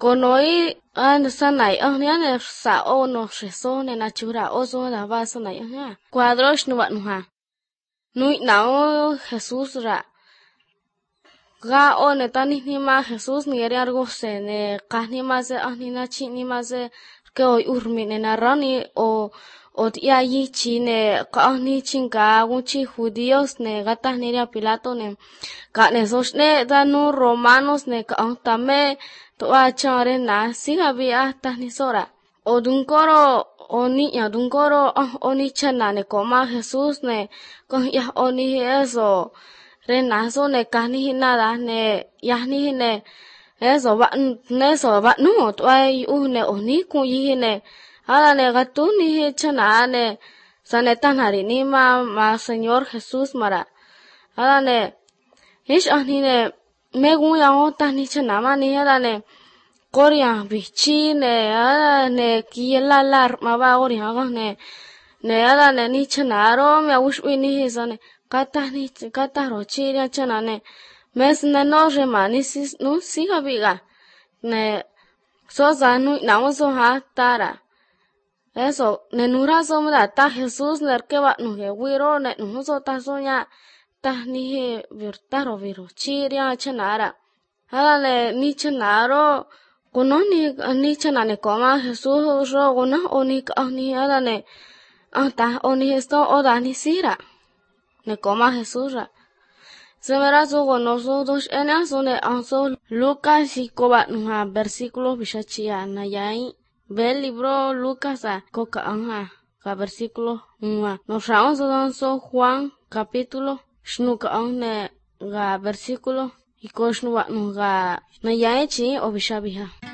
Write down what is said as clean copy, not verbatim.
Konoi an sanai ahnia ne sa o no sheso ne nachura ozo da va sanai ahnia. Cuadros no nuha. Nui nao Jesús ra. Ga o ne tani nima Jesús ni eri algo se ne kahni maze ahni na chi ni maze ke oi urmi ne narani o tia yi chi ne kahni chinga guchi judíos ne gata ni ria Pilato ne ka ne soshne da no romanos ne ka tame to a chare na siga bi hasta ni sora o dunkoro o niña dunkoro o ni chana ne koma Jesús ne con ya o ni eso renazo ne kahni nada ne yahni ne eso va no to ai u ne o ni ku yi ne ala ne gatu ni chana ne saneta nari ni ma Señor Jesús mara ala ne ish ahni ne me gu ya o ta ni chana ma ni ala ne koria bichi ne ala ne ki la ma ba oria ga ne ala ne ni chana ro me wish wi ni zane kata ro chi ya chana ne mes ne no je ma ni sis no siga biga ne so za nu na o so ha tara eso ne nura so ma ta Jesús ne ke ba nu he wiro ne nu so ta so nya ta ni he virtaro viro chi ya chana ra ala ne ni chana ro kono ni chana ne koma Jesús ro kono oni ni ala ne ta oni esto o da ni sira ne koma Jesús ra se verá so kono so dos ena so ne anso Lucas y koba nuha versículo bishachia na yai ve el libro Lucas a coca anja ka versículo nuha nos raon so Juan capítulo shnuka ne ga versículo y koshnuwa nuga na yai chi o bishabiha